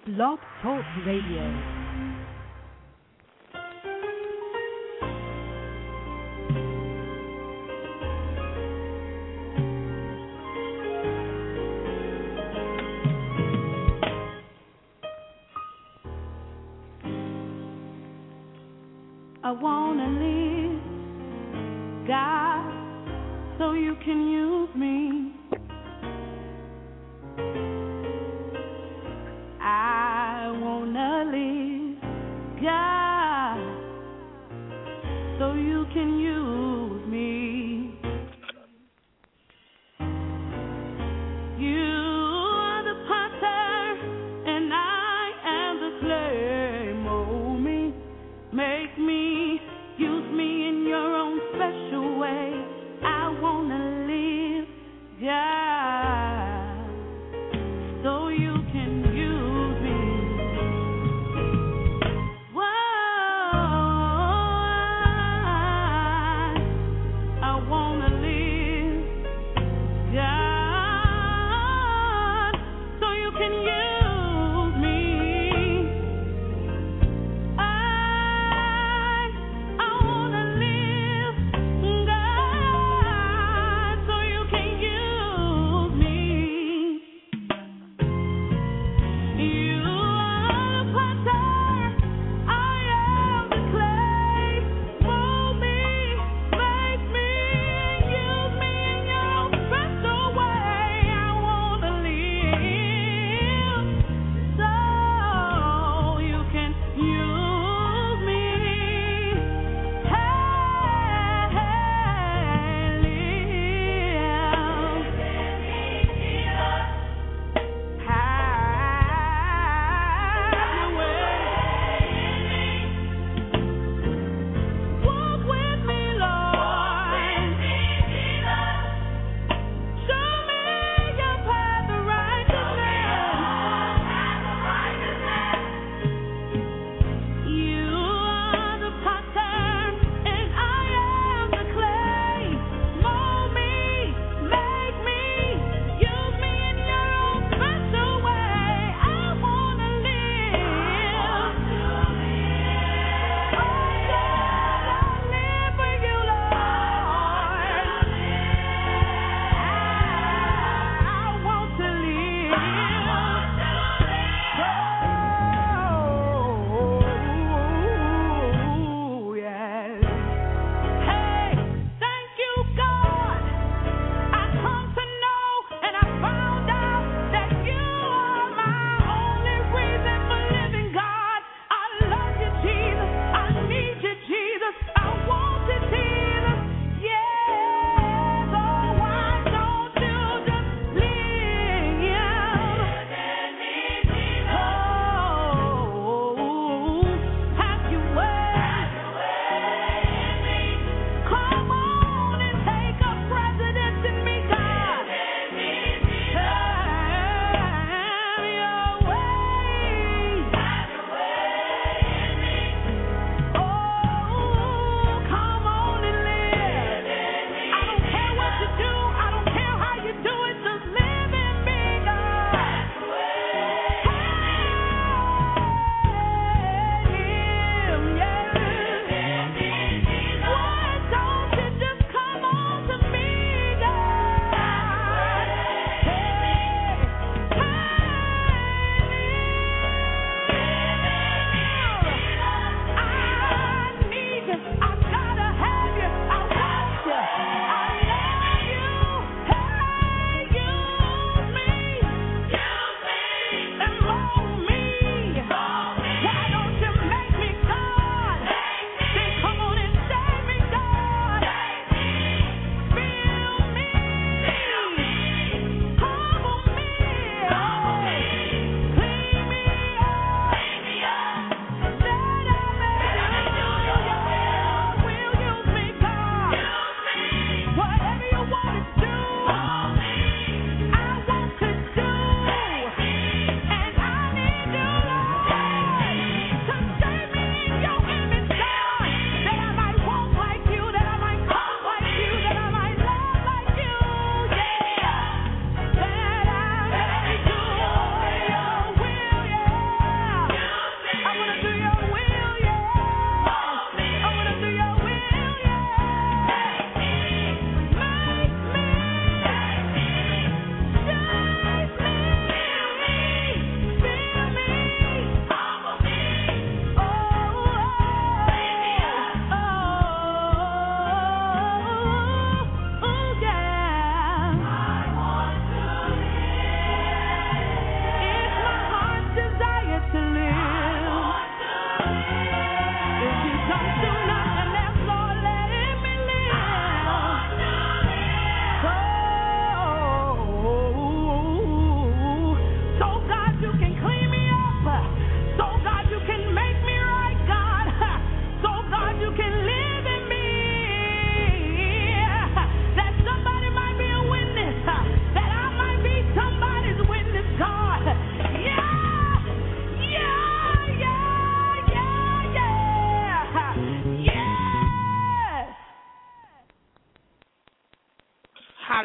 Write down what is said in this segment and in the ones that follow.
Blog Talk Radio. I wanna live, God, so you can use me. I wanna live, God, so you can use me. You are the potter, and I am the clay. Mold me, make me, use me in your own special way. I wanna live, God, so you can use me. Whoa,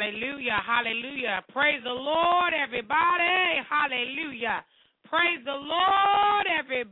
Hallelujah. Hallelujah. Praise the Lord, everybody. Hallelujah. Praise the Lord,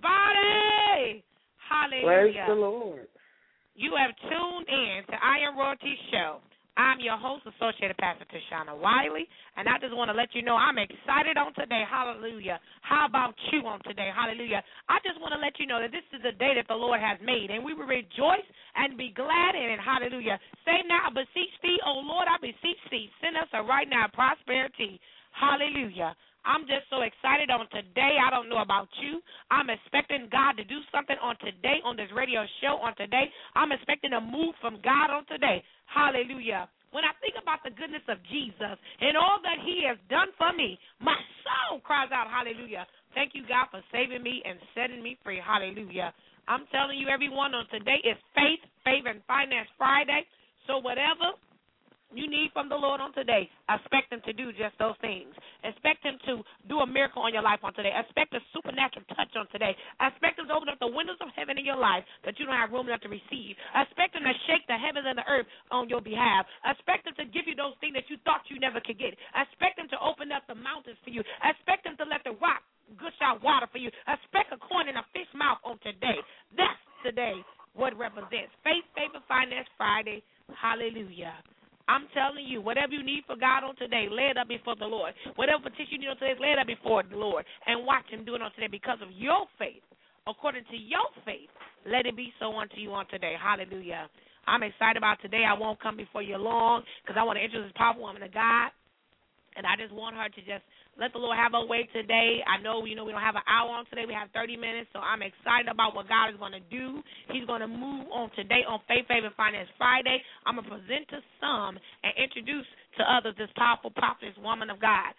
everybody. Hallelujah. Praise the Lord. You have tuned in to Iron Royalty Show. I'm your host, Associated Pastor Tashana Wiley, and I just want to let you know I'm excited on today. Hallelujah. How about you on today? Hallelujah. I just want to let you know that this is a day that the Lord has made, and we will rejoice and be glad in it. Hallelujah. Say now, I beseech thee, O Lord, I beseech thee. Send us a right now prosperity. Hallelujah. I'm just so excited on today. I don't know about you. I'm expecting God to do something on today on this radio show on today. I'm expecting a move from God on today. Hallelujah. When I think about the goodness of Jesus and all that he has done for me, my soul cries out, hallelujah. Thank you, God, for saving me and setting me free. Hallelujah. I'm telling you, everyone, on today is Faith, Favor, and Finance Friday. So whatever you need from the Lord on today, expect him to do just those things. Expect him to do a miracle on your life on today. Expect a supernatural touch on today. Expect him to open up the windows of heaven in your life that you don't have room enough to receive. Expect him to shake the heavens and the earth on your behalf. Expect him to give you those things that you thought you never could get. Expect him to open up the mountains for you. Expect him to let the rock gush out water for you. Expect a coin in a fish mouth on today. That's today what represents Faith, Favor, Finance Friday. Hallelujah. I'm telling you, whatever you need for God on today, lay it up before the Lord. Whatever petition you need on today, lay it up before the Lord and watch him do it on today because of your faith. According to your faith, let it be so unto you on today. Hallelujah. I'm excited about today. I won't come before you long because I want to introduce this powerful woman of God. And I just want her to just let the Lord have her way today. I know, we don't have an hour on today. We have 30 minutes, so I'm excited about what God is going to do. He's going to move on today on Faith, Favor, and Finance Friday. I'm going to present to some and introduce to others this powerful prophetess, woman of God.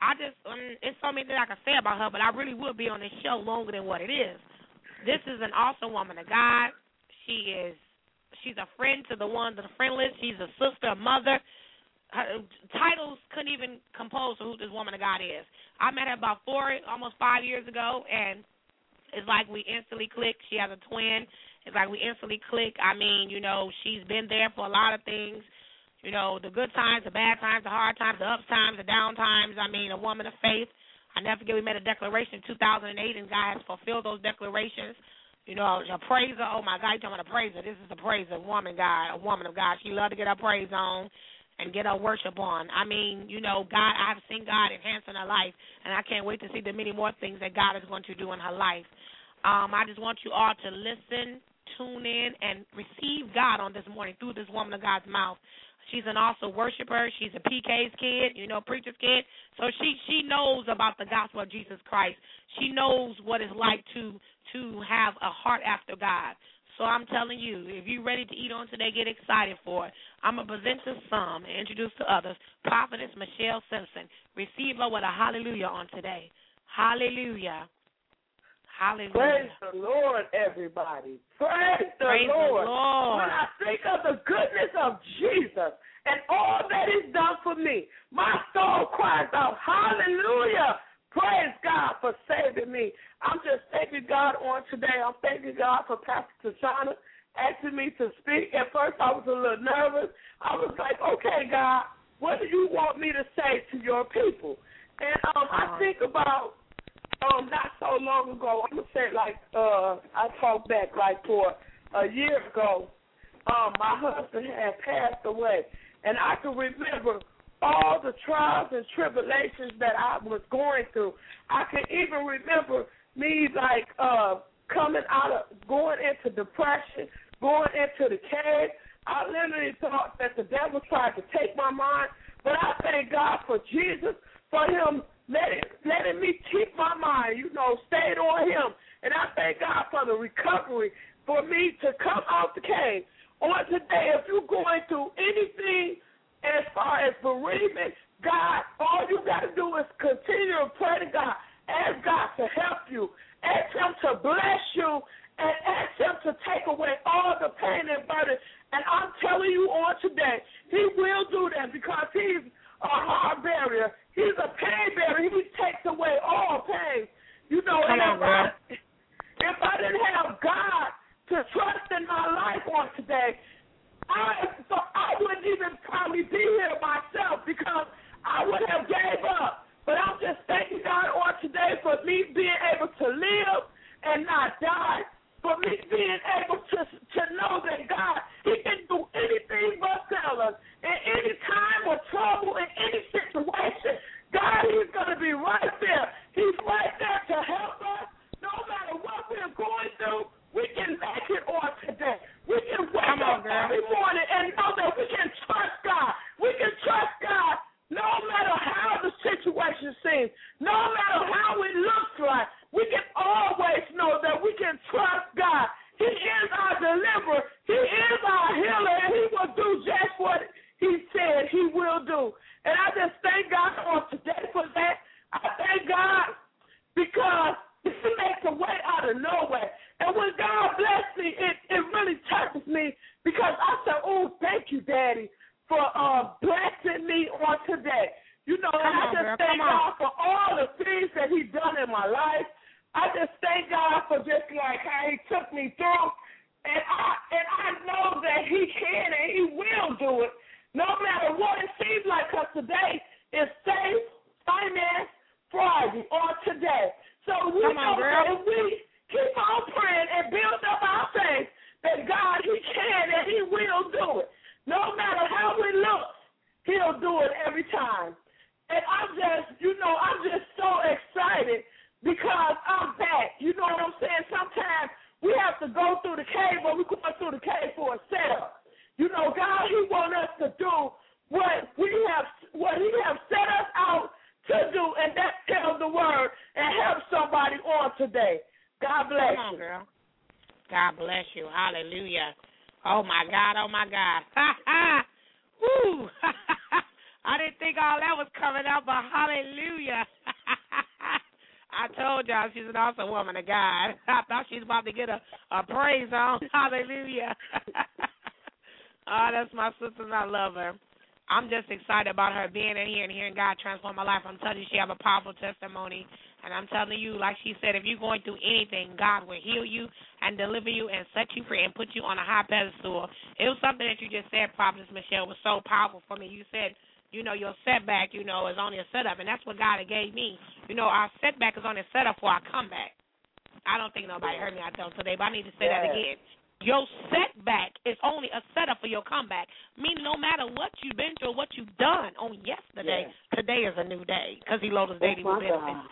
It's so many things I can say about her, but I really would be on this show longer than what it is. This is an awesome woman of God. She's a friend to the ones that are friendless. She's a sister, a mother. Her titles couldn't even compose who this woman of God is. I met her about almost 5 years ago, and it's like we instantly clicked. She has a twin. It's like we instantly click. I mean, she's been there for a lot of things. The good times, the bad times, the hard times, the up times, the down times. I mean, a woman of faith. I never forget we made a declaration in 2008, and God has fulfilled those declarations. A praiser. Oh, my God, you're talking about a praiser. This is a praiser, a woman of God. She loved to get her praise on and get our worship on. I mean, God, I've seen God enhancing her life, and I can't wait to see the many more things that God is going to do in her life. I just want you all to listen, tune in, and receive God on this morning through this woman of God's mouth. She's an awesome worshiper. She's a PK's kid, preacher's kid. So she knows about the gospel of Jesus Christ. She knows what it's like to have a heart after God. So I'm telling you, if you're ready to eat on today, get excited for it. I'm going to present to some and introduce to others Prophetess Michelle Simpson. Receive her with a hallelujah on today. Hallelujah. Hallelujah. Praise the Lord, everybody. Praise the Lord. When I think of the goodness of Jesus and all that he's done for me, my soul cries out, hallelujah. Praise God for saving me. I'm just thanking God on today. I'm thanking God for Pastor Tashana asking me to speak. At first, I was a little nervous. I was like, okay, God, what do you want me to say to your people? And I think about not so long ago, I'm going to say I talked back for a year ago, my husband had passed away. And I can remember all the trials and tribulations that I was going through. I can even remember me going into depression, going into the cave. I literally thought that the devil tried to take my mind, but I thank God for Jesus, for him letting me keep my mind, stayed on him. And I thank God for the recovery, for me to come out the cave. On today, if you're going through anything as far as bereavement, God, all you got to do is continue to pray to God. Ask God to help you. Ask him to bless you, and ask him to take away all the pain and burden. And I'm telling you on today, he will do that because he's a heart barrier. He's a pain barrier. He takes away all pain. If I didn't have God to trust in my life on today, I wouldn't even probably be here myself me being able to live and not die, for me being able to know that God, he can do anything but tell us. In any time of trouble, in any situation, God, he's going to be right there. He's right there to help us. No matter what we're going through, we can make it on today. We can wake up every morning and know that we can trust God. We can trust God no matter how the situation seems, no matter how it looks like. We can always know that we can trust God. He is our deliverer. He is our healer, and he will do just what he said he will do. And I just thank God on today for that. I thank God because he makes a way out of nowhere. And when God bless me, it really touches me because I said, oh, thank you, Daddy, for blessing me on today. You know, and I just thank God for all the things that he's done in my life. I just thank God for just like how he took me through. And I know that he can and he will do it no matter what it seems like, because today is Safe Finance Friday on today. So we know that if we keep on praying and build up our faith that God, he can and he will do it. No matter how it looks, he'll do it every time. And I'm just so excited because I'm back. You know what I'm saying? Sometimes we have to go through the cave, but we're going through the cave for a setup. You know, God, he wants us to do what he have set us out to do, and that's tell the word and help somebody on today. God bless you. Girl. God bless you. Hallelujah. Oh, my God. Oh, my God. Woo. I didn't think all that was coming out, but hallelujah. I told y'all she's an awesome woman of God. I thought she was about to get a praise on. Hallelujah. Oh, that's my sister, and I love her. I'm just excited about her being in here and hearing God transform my life. I'm telling you, she have a powerful testimony. And I'm telling you, like she said, if you're going through anything, God will heal you and deliver you and set you free and put you on a high pedestal. It was something that you just said, Prophetess Michelle, was so powerful for me. You said, you know, your setback, you know, is only a setup, and that's what God gave me. You know, our setback is only a setup for our comeback. I don't think nobody heard me out there today, but I need to say that again. Your setback is only a setup for your comeback, meaning no matter what you've been through or what you've done on yesterday, today is a new day because he loaded us daily with benefits.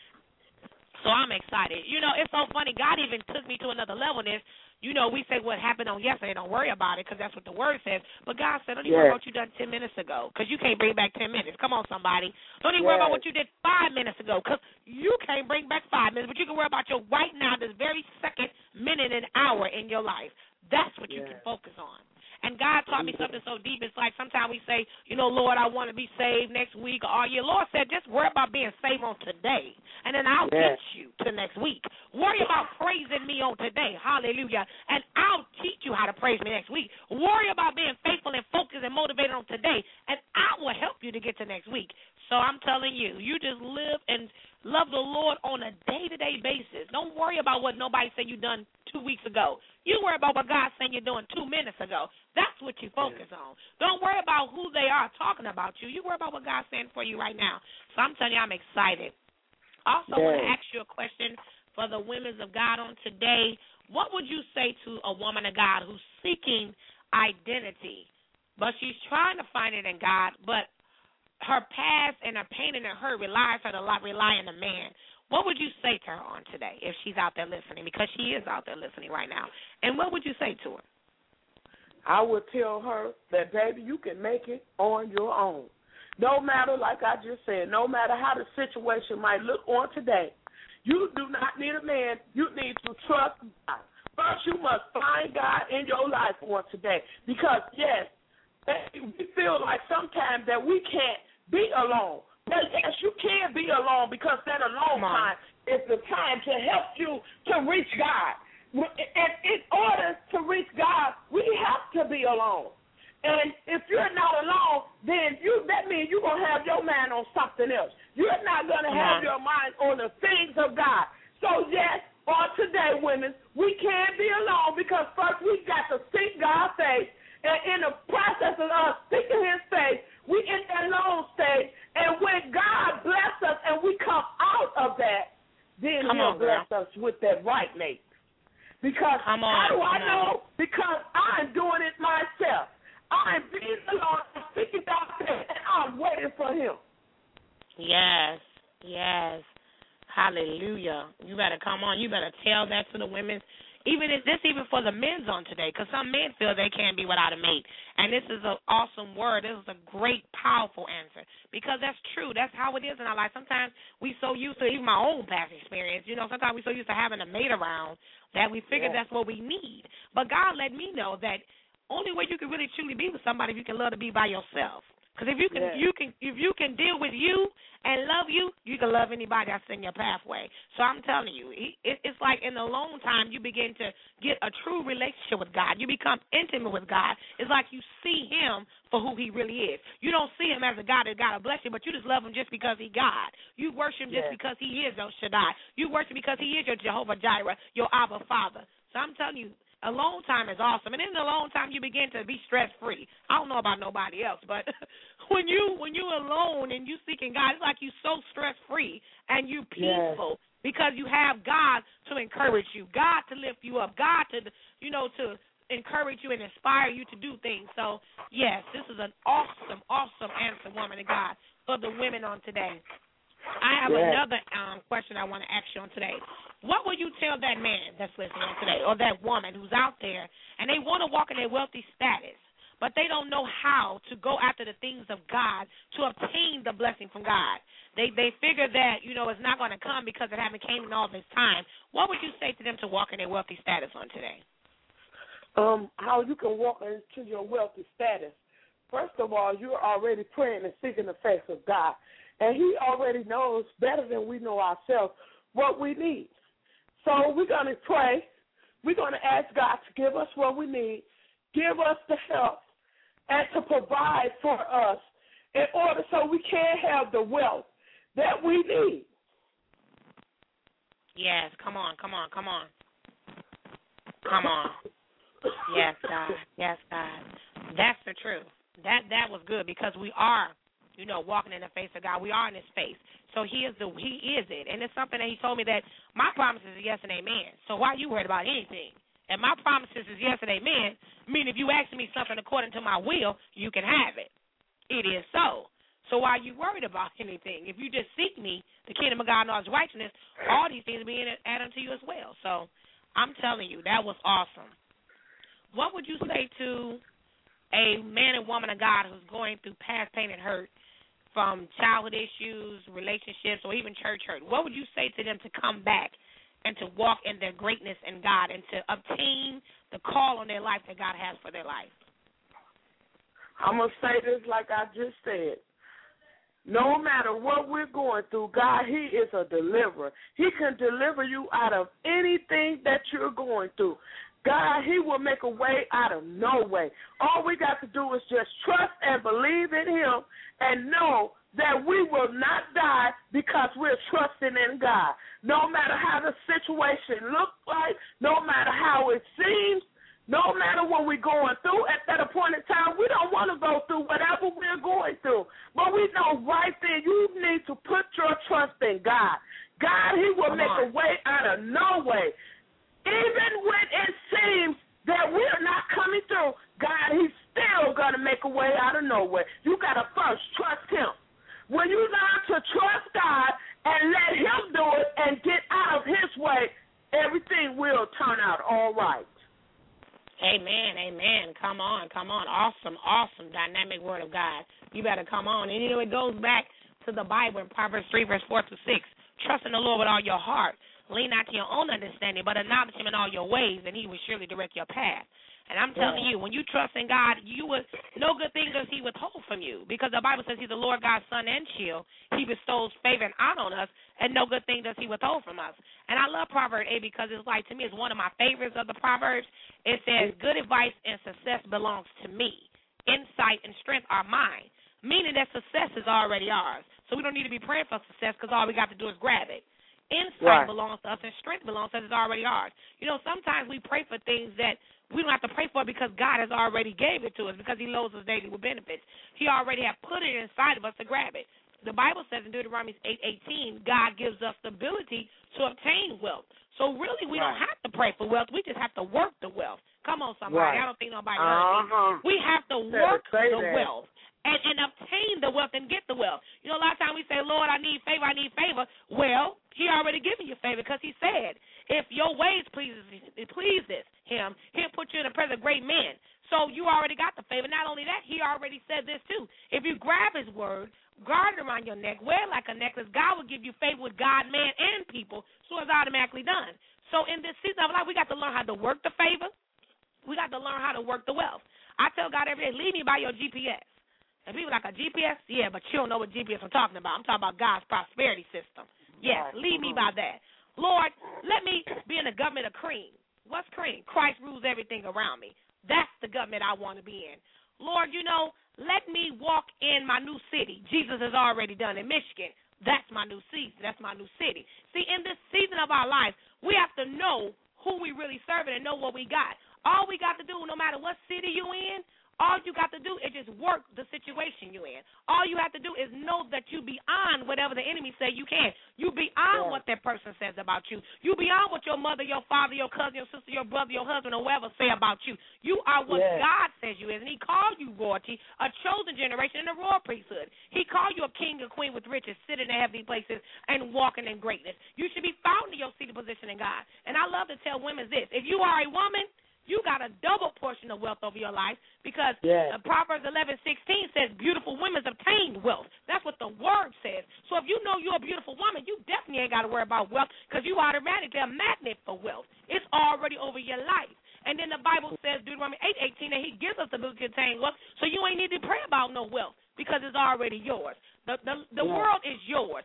So I'm excited. You know, it's so funny. God even took me to another level in this. You know, we say what happened on yesterday. Don't worry about it because that's what the word says. But God said, don't even worry about what you done 10 minutes ago because you can't bring back 10 minutes. Come on, somebody. Don't even worry about what you did 5 minutes ago because you can't bring back 5 minutes, but you can worry about your right now, this very second, minute, and hour in your life. That's what you can focus on. And God taught me something so deep. It's like sometimes we say, you know, Lord, I want to be saved next week or all year. Lord said, just worry about being saved on today, and then I'll teach you to next week. Worry about praising me on today. Hallelujah. And I'll teach you how to praise me next week. Worry about being faithful and focused and motivated on today, and I will help you to get to next week. So I'm telling you, you just live and love the Lord on a day-to-day basis. Don't worry about what nobody said you done 2 weeks ago. You worry about what God's saying you're doing 2 minutes ago. That's what you focus on. Don't worry about who they are talking about you. You worry about what God's saying for you right now. So I'm telling you, I'm excited. Also, I want to ask you a question for the women of God on today. What would you say to a woman of God who's seeking identity, but she's trying to find it in God, but her past and her pain and her hurt relies her to rely on a man? What would you say to her on today if she's out there listening? Because she is out there listening right now. And what would you say to her? I would tell her that, baby, you can make it on your own. No matter, like I just said, no matter how the situation might look on today, you do not need a man. You need to trust God. First, you must find God in your life on today. Because, yes, we feel like sometimes that we can't be alone. But yes, you can be alone because that alone time is the time to help you to reach God. And in order to reach God, we have to be alone. And if you're not alone, then that means you're going to have your mind on something else. You're not going to have your mind on the things of God. So, yes, on today, women, we can be alone because first we got to seek God's face. And in the process of us seeking his face, we in that alone stage. And when God bless us and we come out of that, then He'll bless us with that right mate. Because how do I know? Because I'm doing it myself. I'm being the Lord, speaking out there, and I'm waiting for Him. Yes, yes. Hallelujah. You better come on. You better tell that to the women. Even for the men's on today, because some men feel they can't be without a mate. And this is an awesome word. This is a great, powerful answer, because that's true. That's how it is in our life. Sometimes we so used to, even my own past experience, sometimes we so used to having a mate around that we figure that's what we need. But God let me know that only way you can really truly be with somebody if you can love to be by yourself. Because if you can deal with you and love you, you can love anybody that's in your pathway. So I'm telling you, it's like in the long time you begin to get a true relationship with God. You become intimate with God. It's like you see Him for who He really is. You don't see Him as a God that God will bless you, but you just love Him just because He's God. You worship Him just because He is El Shaddai. You worship because He is your Jehovah Jireh, your Abba Father. So I'm telling you, alone time is awesome, and in the alone time you begin to be stress-free. I don't know about nobody else, but when you alone and you seeking God, it's like you so stress-free and you peaceful because you have God to encourage you, God to lift you up, God to to encourage you and inspire you to do things. So yes, this is an awesome, awesome answer, woman of God, for the women on today. I have another question I want to ask you on today. What will you tell that man that's listening on today, or that woman who's out there, and they want to walk in their wealthy status, but they don't know how to go after the things of God to obtain the blessing from God? They figure that, it's not going to come because it haven't came in all this time. What would you say to them to walk in their wealthy status on today? How you can walk into your wealthy status. First of all, you're already praying and seeking the face of God. And He already knows better than we know ourselves what we need. So we're going to pray. We're going to ask God to give us what we need, give us the help, and to provide for us in order so we can have the wealth that we need. Yes, come on. Yes, God. Yes, God. That's the truth. That was good, because we are, walking in the face of God. We are in His face. So He is it. And it's something that He told me that my promises are yes and amen. So why are you worried about anything? And my promises is yes and amen, meaning if you ask me something according to my will, you can have it. It is so. So why are you worried about anything? If you just seek me, the kingdom of God and all His righteousness, all these things will be added unto you as well. So I'm telling you, that was awesome. What would you say to a man and woman of God who's going through past pain and hurt from childhood issues, relationships, or even church hurt? What would you say to them to come back and to walk in their greatness in God and to obtain the call on their life that God has for their life? I'm going to say this like I just said. No matter what we're going through, God, He is a deliverer. He can deliver you out of anything that you're going through. God, He will make a way out of no way. All we got to do is just trust and believe in Him and know that we will not die because we're trusting in God. No matter how the situation looks like, no matter how it seems, no matter what we're going through at that appointed time, we don't want to go through whatever we're going through. But we know right then you need to put your trust in God. God, He will make a way out of no way. Even when it seems that we're not coming through, God, He's still going to make a way out of nowhere. You got to first trust Him. When you learn to trust God and let Him do it and get out of His way, everything will turn out all right. Amen, amen. Come on. Awesome, dynamic word of God. You better come on. And, it goes back to the Bible in Proverbs 3, verse 4 to 6. Trust in the Lord with all your heart. Lean not to your own understanding, but acknowledge Him in all your ways, and He will surely direct your path. And I'm telling you, when you trust in God, no good thing does He withhold from you, because the Bible says He's the Lord God's Son and Shield. He bestows favor and honor on us, and no good thing does He withhold from us. And I love Proverbs 8 because it's like, to me, it's one of my favorites of the Proverbs. It says, good advice and success belongs to me. Insight and strength are mine, meaning that success is already ours. So we don't need to be praying for success, because all we got to do is grab it. Insight belongs to us, and strength belongs to us. It's already ours. Sometimes we pray for things that we don't have to pray for because God has already gave it to us, because He loads us daily with benefits. He already has put it inside of us to grab it. the Bible says in Deuteronomy 8:18, God gives us the ability to obtain wealth. So really, we don't have to pray for wealth. We just have to work the wealth. Come on, somebody. I don't think nobody heard me. We have to work the wealth and obtain the wealth and get the wealth. You know, a lot of times we say, Lord, I need favor, I need favor. Well, he already given you favor because he said, if your ways pleases him, he'll put you in the presence of great men. So you already got the favor. Not only that, he already said this too. If you grab his word, guard it around your neck, wear it like a necklace, God will give you favor with God, man, and people, so it's automatically done. So in this season of life, we got to learn how to work the favor. We got to learn how to work the wealth. I tell God every day, lead me by your GPS. And people like, a GPS? Yeah, but you don't know what GPS I'm talking about. I'm talking about God's prosperity system. Yes, lead me by that. Lord, let me be in the government of cream. What's cream? Christ rules everything around me. That's the government I want to be in. Lord, you know, let me walk in my new city. Jesus has already done in Michigan. That's my new season. That's my new city. See, in this season of our life, we have to know who we really serving and know what we got. All we got to do, no matter what city you in, all you got to do is just work the situation you in. All you have to do is know that you beyond whatever the enemy say you can. You beyond what that person says about you. You beyond what your mother, your father, your cousin, your sister, your brother, your husband, or whoever say about you. You are what God says you is, and he called you royalty, a chosen generation, and a royal priesthood. He called you a king or queen with riches, sitting in heavenly places and walking in greatness. You should be found in your seated position in God. And I love to tell women this. If you are a woman, you got a double portion of wealth over your life because Proverbs 11:16 says beautiful women obtain wealth. That's what the word says. So if you know you're a beautiful woman, you definitely ain't got to worry about wealth because you automatically a magnet for wealth. It's already over your life. And then the Bible says, Deuteronomy 8:18, that he gives us the ability to obtain wealth, so you ain't need to pray about no wealth because it's already yours. The world is yours.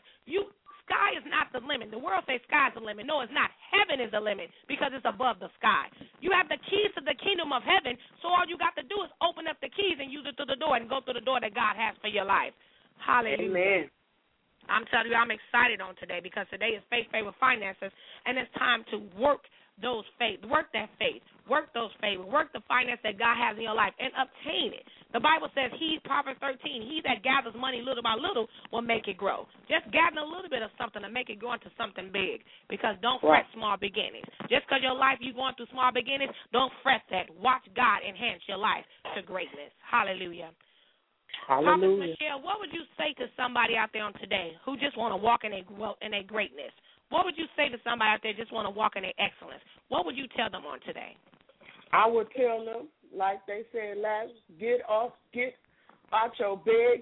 Sky is not the limit. The world says sky's the limit. No, it's not. Heaven is the limit because it's above the sky. You have the keys to the kingdom of heaven, so all you got to do is open up the keys and use it through the door and go through the door that God has for your life. Hallelujah. Amen. I'm telling you, I'm excited on today because today is Faith, Favor, Finances, and it's time to work those faith, work that faith, work those favor, work the finance that God has in your life, and obtain it. The Bible says, Proverbs 13, he that gathers money little by little will make it grow. Just gather a little bit of something to make it grow into something big, because don't fret small beginnings. Just because your life you're going through small beginnings, don't fret that. Watch God enhance your life to greatness. Hallelujah. Hallelujah. Prophet Michelle, what would you say to somebody out there on today who just want to walk in a greatness? What would you say to somebody out there just want to walk in their excellence? What would you tell them on today? I would tell them, like they said last, get out your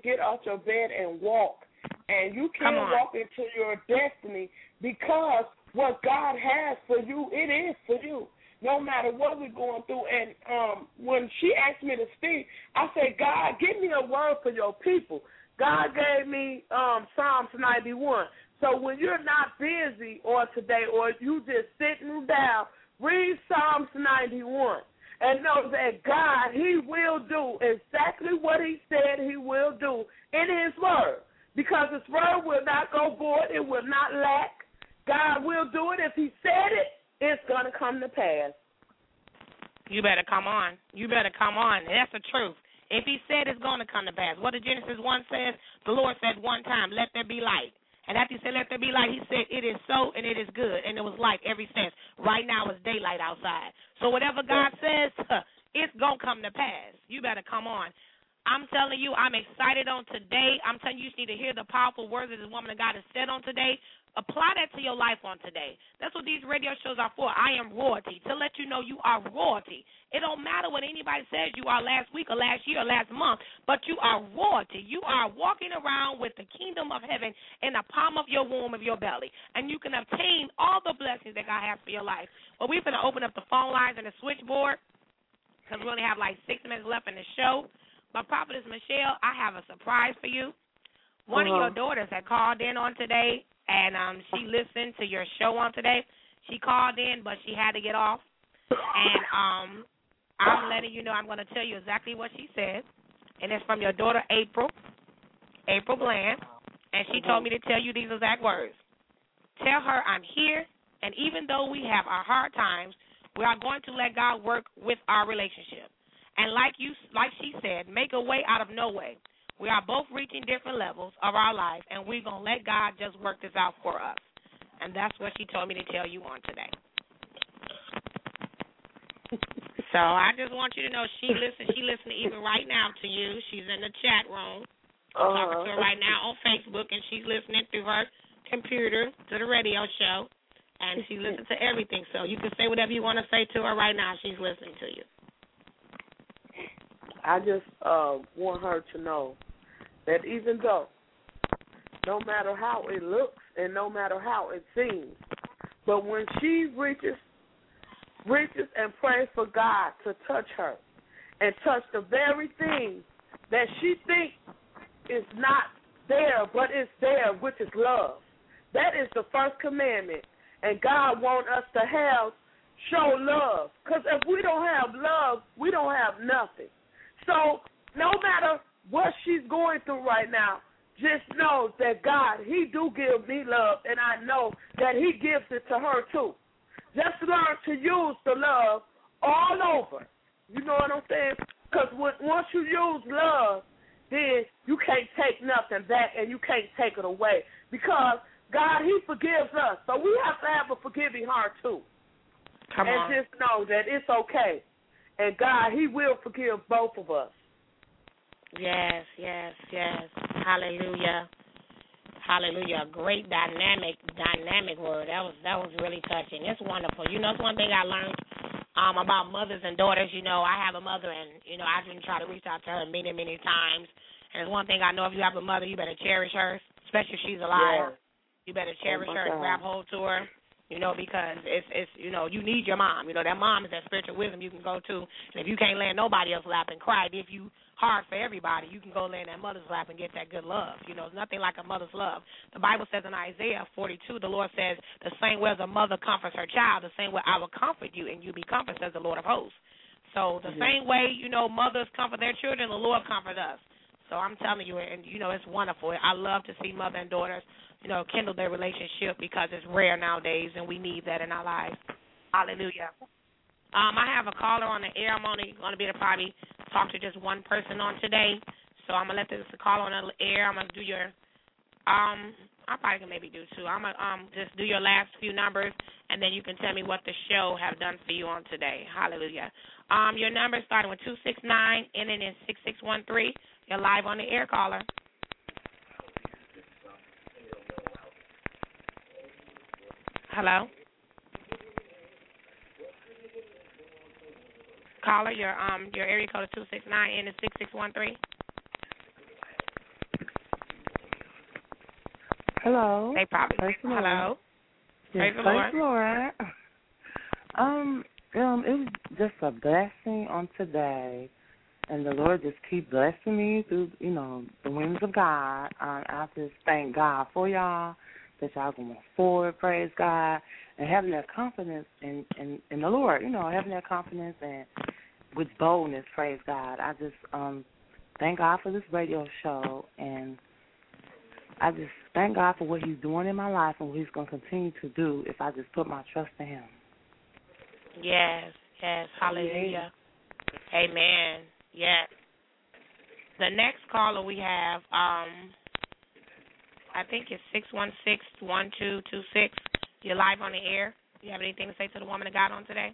bed and walk. And you can walk into your destiny because what God has for you, it is for you. No matter what we're going through. And when she asked me to speak, I said, God, give me a word for your people. God gave me Psalms 91. So when you're not busy or today or you just sitting down, read Psalms 91 and know that God, he will do exactly what he said he will do in his word, because his word will not go void. It will not lack. God will do it. If he said it, it's going to come to pass. You better come on. You better come on. That's the truth. If he said it's going to come to pass. What did Genesis 1 says? The Lord said one time, let there be light. And after he said, let there be light, he said, it is so and it is good. And it was light ever since. Right now it's daylight outside. So whatever God says, it's going to come to pass. You better come on. I'm telling you, I'm excited on today. I'm telling you, you need to hear the powerful words that this woman of God has said on today. Apply that to your life on today. That's what these radio shows are for. I am royalty, to let you know you are royalty. It don't matter what anybody says you are last week or last year or last month, but you are royalty. You are walking around with the kingdom of heaven in the palm of your womb of your belly, and you can obtain all the blessings that God has for your life. Well, we're going to open up the phone lines and the switchboard because we only have like 6 minutes left in the show. But Prophetess Michelle, I have a surprise for you. One of your daughters had called in on today, and she listened to your show on today. She called in, but she had to get off. And I'm letting you know, I'm going to tell you exactly what she said. And it's from your daughter, April Bland. And she told me to tell you these exact words. Tell her I'm here, and even though we have our hard times, we are going to let God work with our relationship. And like she said, make a way out of no way. We are both reaching different levels of our life, and we're going to let God just work this out for us. And that's what she told me to tell you on today. So I just want you to know she listens even right now to you. She's in the chat room. I'm talking to her right now on Facebook, and she's listening through her computer to the radio show, and she listens to everything. So you can say whatever you want to say to her right now. She's listening to you. I just want her to know that even though, no matter how it looks and no matter how it seems, but when she reaches and prays for God to touch her and touch the very thing that she thinks is not there, but it's there, which is love. That is the first commandment, and God wants us to show love, because if we don't have love, we don't have nothing. So no matter what she's going through right now, just know that God, he do give me love, and I know that he gives it to her too. Just learn to use the love all over. You know what I'm saying? Because once you use love, then you can't take nothing back and you can't take it away. Because God, he forgives us. So we have to have a forgiving heart too. Come on. And just know that it's okay. And God, he will forgive both of us. Yes. Hallelujah. Hallelujah. Great dynamic word. That was really touching. It's wonderful. You know, it's one thing I learned about mothers and daughters. You know, I have a mother, and, you know, I've been trying to reach out to her many, many times. And it's one thing I know, if you have a mother, you better cherish her, especially if she's alive. Yes. You better cherish her and grab hold to her, you know, because it's you know, you need your mom. You know, that mom is that spiritual wisdom you can go to. And if you can't lay in nobody else's lap and cry, if you hard for everybody, you can go lay in that mother's lap and get that good love. You know, it's nothing like a mother's love. The Bible says in Isaiah 42, the Lord says, the same way as a mother comforts her child, the same way I will comfort you, and you be comforted, says the Lord of hosts. So the same way, you know, mothers comfort their children, the Lord comforts us. So I'm telling you, and, you know, it's wonderful. I love to see mother and daughters, you know, kindle their relationship, because it's rare nowadays, and we need that in our lives. Hallelujah. I have a caller on the air. I'm only going to be able to probably talk to just one person on today. So I'm going to let this caller on the air. I'm going to do your, I probably can maybe do two. I'm going to just do your last few numbers, and then you can tell me what the show have done for you on today. Hallelujah. Your number starting with 269, ending in 6613. You're live on the air, caller. Hello? Caller, your area code is 269, ending 6613. Hello. They probably. Praise the Lord. Hello. Yes, praise the Lord. It was just a blessing on today, and the Lord just keep blessing me through, you know, the winds of God. I just thank God for y'all, that y'all going forward, praise God, and having that confidence in the Lord, you know, having that confidence and with boldness, praise God. I just thank God for this radio show, and I just thank God for what he's doing in my life and what he's going to continue to do if I just put my trust in him. Yes, hallelujah. Amen. Yes. The next caller we have, I think it's 616-1226. You're live on the air. Do you have anything to say to the woman of God on today?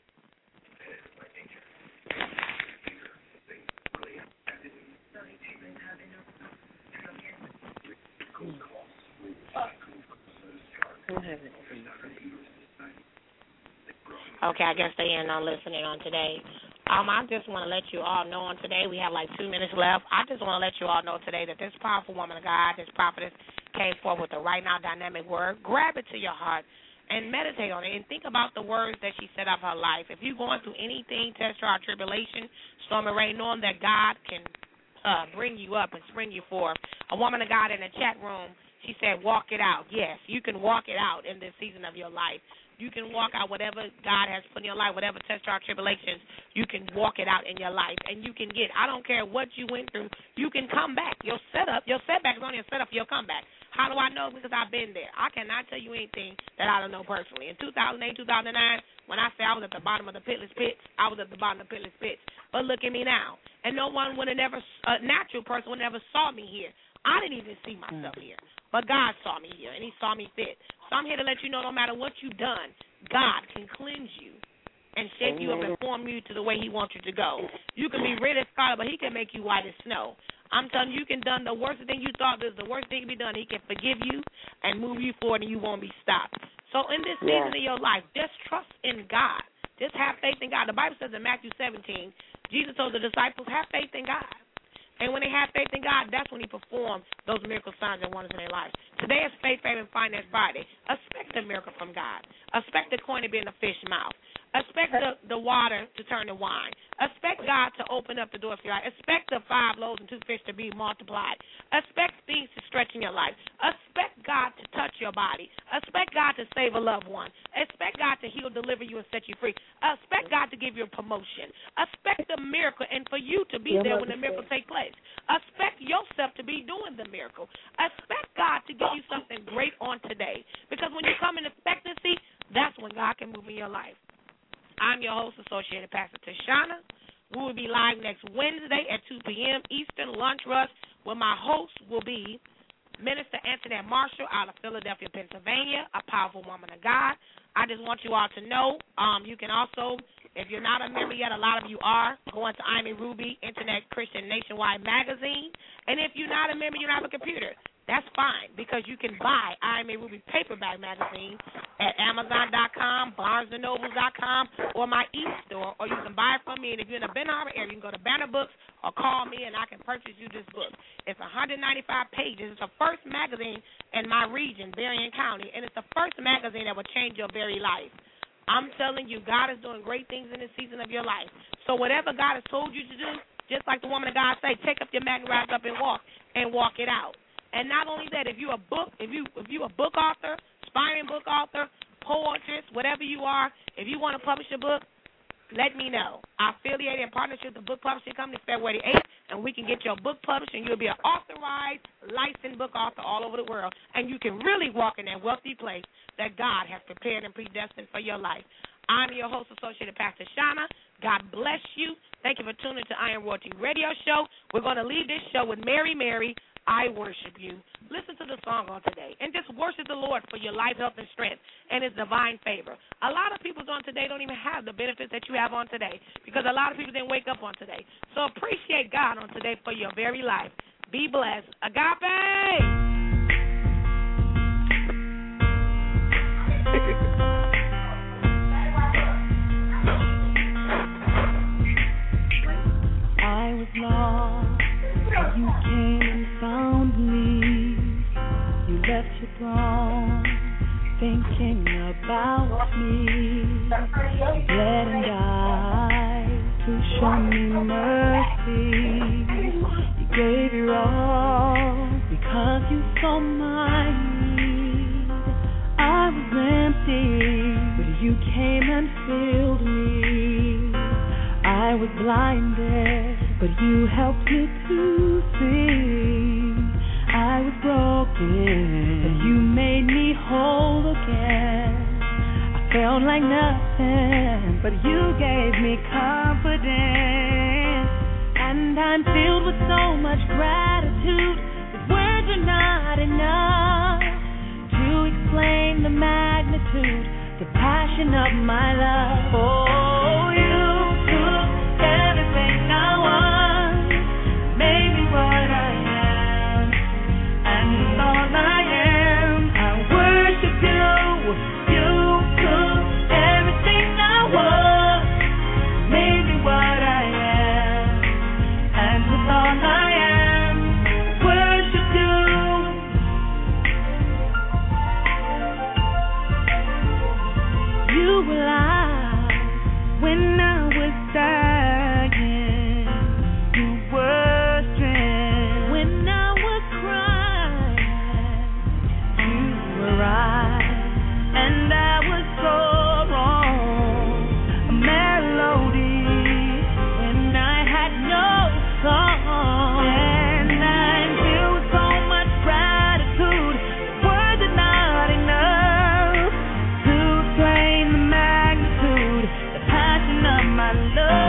Okay, I guess they ain't not listening on today. I just want to let you all know on today, we have like 2 minutes left. I just want to let you all know today that this powerful woman of God, this prophetess, came forth with a right now dynamic word. Grab it to your heart and meditate on it and think about the words that she said of her life. If you're going through anything, test, trial, tribulation, storm and rain, knowing that God can bring you up and spring you forth. A woman of God in the chat room, she said, walk it out. Yes, you can walk it out in this season of your life. You can walk out whatever God has put in your life, whatever test, trial, tribulations, you can walk it out in your life. And you can get, I don't care what you went through, you can come back. Your setback is only a setup for your comeback. How do I know? Because I've been there. I cannot tell you anything that I don't know personally. In 2008, 2009, When I say I was at the bottom of the pitless pits, I was at the bottom of the pitless pits. But look at me now. And no one would have never, a natural person would never saw me here. I didn't even see myself here. But God saw me here, and he saw me fit. So I'm here to let you know no matter what you've done, God can cleanse you and shape you up and form you to the way he wants you to go. You can be red as scarlet, but he can make you white as snow. I'm telling you, you can done the worst thing you thought was the worst thing to be done. He can forgive you and move you forward, and you won't be stopped. So in this season of your life, just trust in God. Just have faith in God. The Bible says in Matthew 17, Jesus told the disciples, have faith in God. And when they have faith in God, that's when he performs those miracle signs and wonders in their lives. Today is Faith, Favor, and Finance Friday. Expect a miracle from God. Expect the coin to be in the fish mouth. Expect the water to turn to wine. Expect God to open up the doors for you. Expect the 5 loaves and 2 fish to be multiplied. Expect things to stretch in your life. Expect God to touch your body. Expect God to save a loved one. Expect God to heal, deliver you, and set you free. Expect God to give you a promotion. Expect the miracle and for you to be there when the miracle takes place. Expect yourself to be doing the miracle. Expect God to give you something great on today. Because when you come in expectancy, that's when God can move in your life. I'm your host, Associated Pastor Tashana. We will be live next Wednesday at 2 p.m. Eastern Lunch Rush, where my host will be Minister Antoinette Marshall out of Philadelphia, Pennsylvania, a powerful woman of God. I just want you all to know you can also, if you're not a member yet, a lot of you are, going to Amy Ruby Internet Christian Nationwide Magazine. And if you're not a member, you don't have a computer. That's fine, because you can buy I Am a Ruby paperback magazine at Amazon.com, BarnesandNobles.com, or my e-store, or you can buy it from me. And if you're in the Ben Harbor area, you can go to Banner Books or call me, and I can purchase you this book. It's 195 pages. It's the first magazine in my region, Berrien County, and it's the first magazine that will change your very life. I'm telling you, God is doing great things in this season of your life. So whatever God has told you to do, just like the woman of God say, take up your mat and rise up and walk it out. And not only that, if you're a book author, aspiring book author, poetess, whatever you are, if you want to publish a book, let me know. I affiliate in partnership with the book publishing company February 8th, and we can get your book published, and you'll be an authorized, licensed book author all over the world, and you can really walk in that wealthy place that God has prepared and predestined for your life. I'm your host, Associated Pastor Shana. God bless you. Thank you for tuning to Iron Royalty Radio Show. We're going to leave this show with Mary, Mary, I Worship You. Listen to the song on today and just worship the Lord for your life, health, and strength and his divine favor. A lot of people on today don't even have the benefits that you have on today because a lot of people didn't wake up on today. So appreciate God on today for your very life. Be blessed. Agape! I was lost, but you came and found me. You left your throne, thinking about me. You bled and died to show me mercy. You gave your all because you saw my need. I was empty, but you came and filled me. I was blinded, but you helped me to see. I was broken, but you made me whole again. I felt like nothing, but you gave me confidence. And I'm filled with so much gratitude that words are not enough to explain the magnitude, the passion of my love. Oh, you took everything I want, made me what I am, and it's all I am. I worship you. You took everything I want, made me what I am, and it's all I am. Worship you. You will lie. I love